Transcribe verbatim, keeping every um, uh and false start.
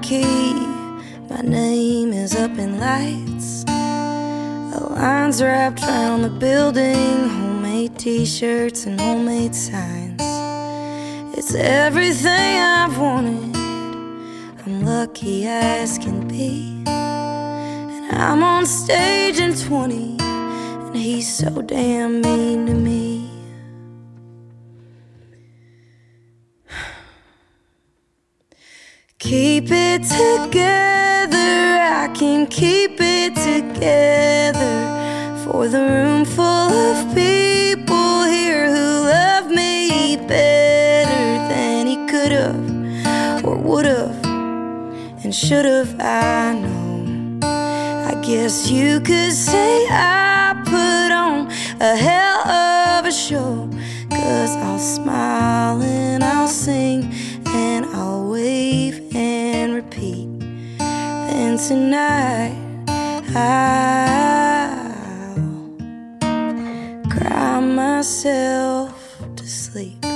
marquee. My name is up in lights. The lines wrapped around the building. Homemade t-shirts and homemade signs. It's everything I've wanted. I'm lucky as can be. And I'm on stage in twenty, and he's so damn mean to me. Keep it together, I can keep it together. For the room full of people here who love me better than he could've or would've and should've, I know. I guess you could say I put on a hell of a show, 'cause I'll smile and I'll sing and I'll wave and repeat. Then tonight I'll cry myself to sleep.